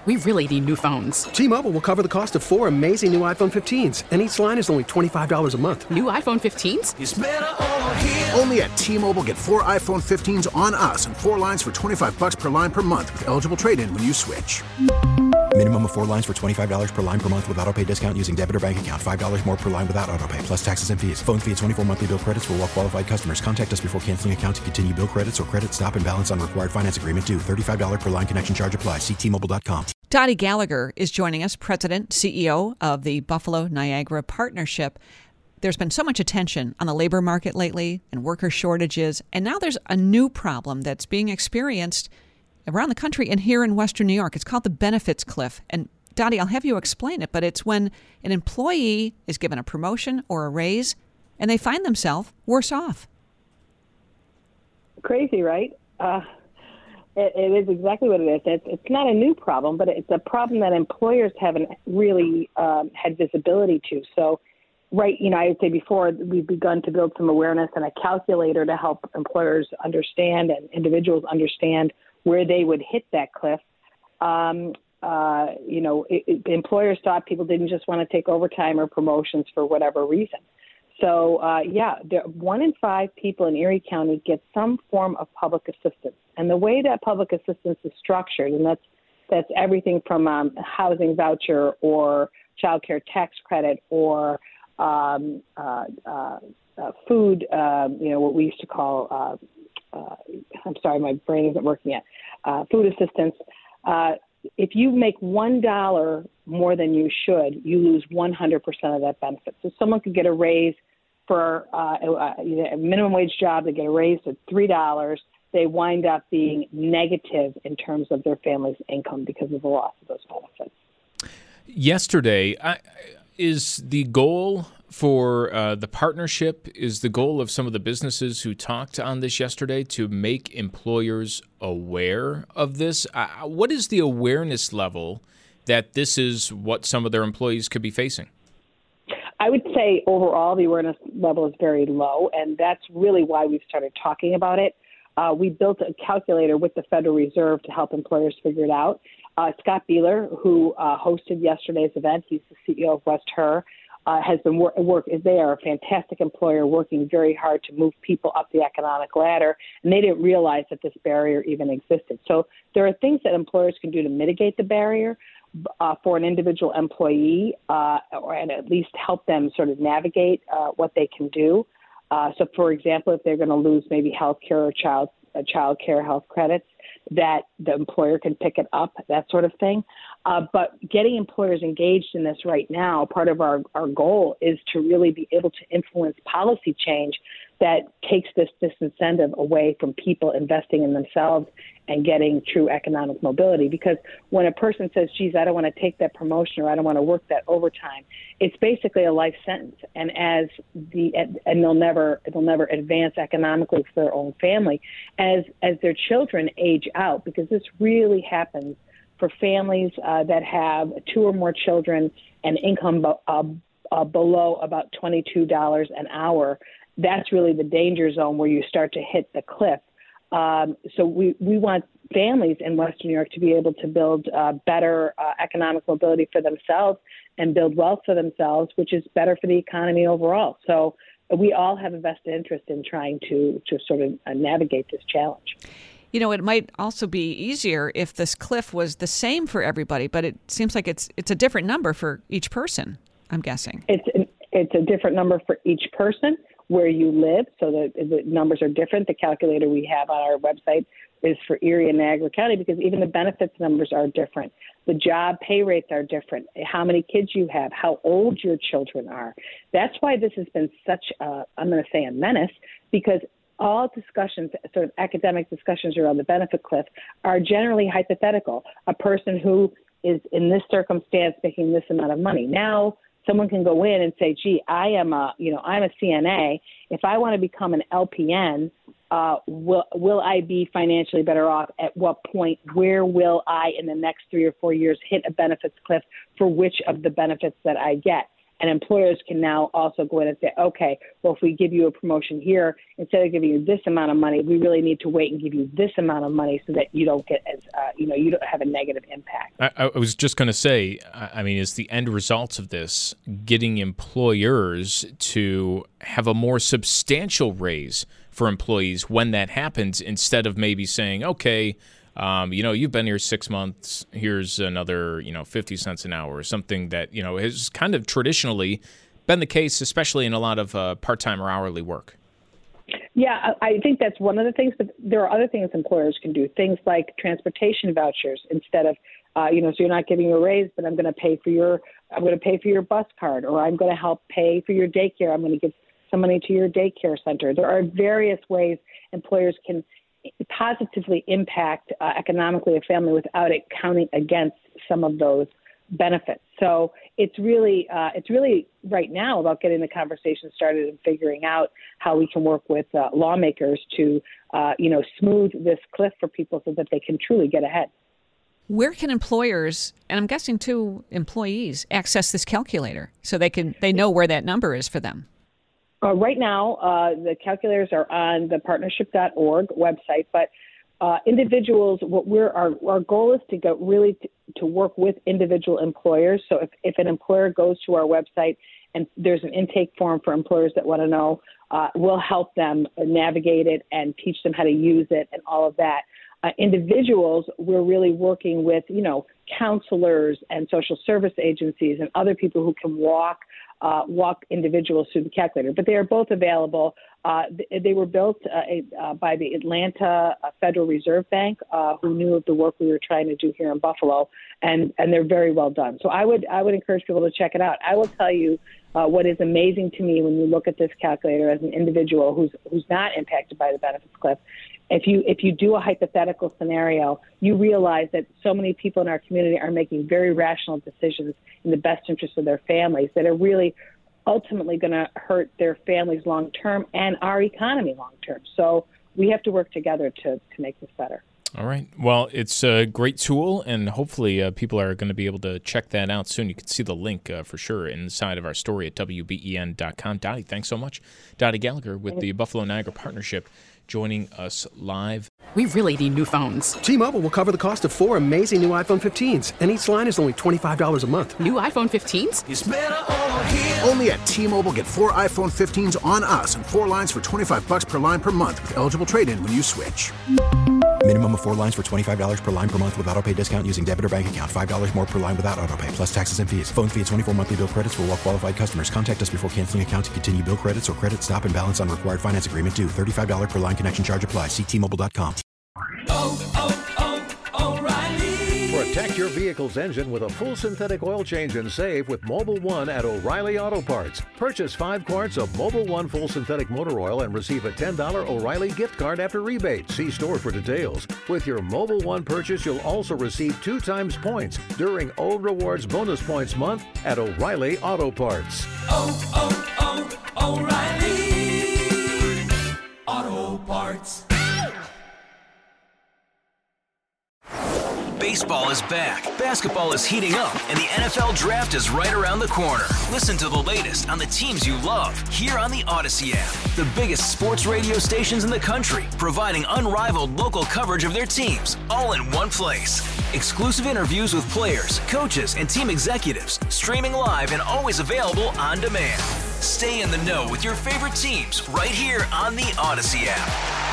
We really need new phones. T-Mobile will cover the cost of 4 amazing new iPhone 15s, and each line is only $25 a month. New iPhone 15s? It's better over here. Only at T-Mobile, get 4 iPhone 15s on us and 4 lines for $25 per line per month with eligible trade-in when you switch. Minimum of 4 lines for $25 per line per month with autopay discount using debit or bank account. $5 more per line without autopay, plus taxes and fees. Phone fee at 24 monthly bill credits for well-qualified customers. Contact us before canceling account to continue bill credits or credit stop and balance on required finance agreement due. $35 per line connection charge applies. See T-Mobile.com. Dottie Gallagher is joining us, President, CEO of the Buffalo-Niagara Partnership. There's been so much attention on the labor market lately and worker shortages, and now there's a new problem that's being experienced around the country and here in Western New York. It's called the benefits cliff. And Dottie, I'll have you explain it, but it's when an employee is given a promotion or a raise and they find themselves worse off. Crazy, right? It is exactly what it is. It's not a new problem, but it's a problem that employers haven't really had visibility to. So, right, I would say before we've begun to build some awareness and a calculator to help employers understand and individuals understand where they would hit that cliff. Employers thought people didn't just want to take overtime or promotions for whatever reason. So, 1 in 5 people in Erie County get some form of public assistance. And the way that public assistance is structured, and that's everything from housing voucher or child care tax credit or food, what we used to call, I'm sorry, my brain isn't working yet, food assistance. If you make $1 more than you should, you lose 100% of that benefit. So someone could get a raise for a minimum wage job, they get a raise to $3. They wind up being negative in terms of their family's income because of the loss of those benefits. Yesterday, is the goal for the partnership, is the goal of some of the businesses who talked on this yesterday to make employers aware of this? What is the awareness level that this is what some of their employees could be facing? I would say overall the awareness level is very low, and that's really why we've started talking about it. We built a calculator with the Federal Reserve to help employers figure it out. Scott Beeler, who hosted yesterday's event, he's the CEO of West Her, has been they are a fantastic employer working very hard to move people up the economic ladder, and they didn't realize that this barrier even existed. So there are things that employers can do to mitigate the barrier for an individual employee, and at least help them sort of navigate what they can do. So, for example, if they're going to lose maybe health care or child care health credits, that the employer can pick it up, that sort of thing. But getting employers engaged in this right now, part of our goal is to really be able to influence policy change that takes this disincentive away from people investing in themselves and getting true economic mobility. Because when a person says, geez, I don't want to take that promotion or I don't want to work that overtime, it's basically a life sentence. And they'll never advance economically for their own family as their children age out, because this really happens for families that have 2 or more children and income below about $22 an hour. That's really the danger zone where you start to hit the cliff. So we want families in Western New York to be able to build better economic mobility for themselves and build wealth for themselves, which is better for the economy overall. So we all have a vested interest in trying to sort of navigate this challenge. It might also be easier if this cliff was the same for everybody, but it seems like it's a different number for each person, I'm guessing. It's a different number for each person where you live, so the numbers are different. The calculator we have on our website is for Erie and Niagara County because even the benefits numbers are different. The job pay rates are different, how many kids you have, how old your children are. That's why this has been such I'm going to say a menace, because all discussions, sort of academic discussions around the benefit cliff, are generally hypothetical. A person who is in this circumstance making this amount of money. Now, someone can go in and say, gee, I'm a CNA. If I want to become an LPN, will I be financially better off? At what point? Where will I, in the next 3 or 4 years, hit a benefits cliff for which of the benefits that I get? And employers can now also go in and say, okay, well, if we give you a promotion here, instead of giving you this amount of money, we really need to wait and give you this amount of money so that you don't get as, you don't have a negative impact. I was just going to say, I mean, is the end result of this getting employers to have a more substantial raise for employees when that happens, instead of maybe saying, okay, you've been here 6 months, here's another, 50 cents an hour, or something that, has kind of traditionally been the case, especially in a lot of part-time or hourly work. Yeah, I think that's one of the things, but there are other things employers can do. Things like transportation vouchers instead of, so you're not getting a raise, but I'm going to pay for your bus card, or I'm going to help pay for your daycare. I'm going to give some money to your daycare center. There are various ways employers can positively impact economically a family without it counting against some of those benefits. So it's really right now about getting the conversation started and figuring out how we can work with lawmakers to smooth this cliff for people so that they can truly get ahead. Where can employers, and I'm guessing too employees, access this calculator so they know where that number is for them? Right now, the calculators are on the partnership.org website, but individuals, our goal is to go really to work with individual employers. So if an employer goes to our website and there's an intake form for employers that want to know, we'll help them navigate it and teach them how to use it and all of that. Individuals, we're really working with, counselors and social service agencies and other people who can walk individuals through the calculator. But they are both available. They were built by the Atlanta Federal Reserve Bank, who knew of the work we were trying to do here in Buffalo, and they're very well done. So I would encourage people to check it out. I will tell you what is amazing to me when you look at this calculator as an individual who's not impacted by the benefits cliff. If you do a hypothetical scenario, you realize that so many people in our community are making very rational decisions in the best interest of their families that are really ultimately going to hurt their families long term and our economy long term. So we have to work together to make this better. All right. Well, it's a great tool, and hopefully people are going to be able to check that out soon. You can see the link for sure inside of our story at WBEN.com. Dottie, thanks so much. Dottie Gallagher with the Buffalo Niagara Partnership joining us live. We really need new phones. T-Mobile will cover the cost of 4 amazing new iPhone 15s, and each line is only $25 a month. New iPhone 15s? It's better over here. Only at T-Mobile, get 4 iPhone 15s on us and 4 lines for $25 per line per month with eligible trade-in when you switch. Minimum of 4 lines for $25 per line per month with autopay discount using debit or bank account. $5 more per line without autopay, plus taxes and fees. Phone fee at 24 monthly bill credits for well-qualified customers. Contact us before canceling account to continue bill credits or credit stop and balance on required finance agreement due. $35 per line connection charge applies. See T-Mobile.com. O'Reilly. Protect your vehicle's engine with a full synthetic oil change and save with Mobil 1 at O'Reilly Auto Parts. Purchase 5 quarts of Mobil 1 full synthetic motor oil and receive a $10 O'Reilly gift card after rebate. See store for details. With your Mobil 1 purchase, you'll also receive 2 times points during O Rewards Bonus Points Month at O'Reilly Auto Parts. O'Reilly Auto Parts. Baseball is back, basketball is heating up, and the NFL Draft is right around the corner. Listen to the latest on the teams you love here on the Odyssey app. The biggest sports radio stations in the country, providing unrivaled local coverage of their teams, all in one place. Exclusive interviews with players, coaches, and team executives, streaming live and always available on demand. Stay in the know with your favorite teams right here on the Odyssey app.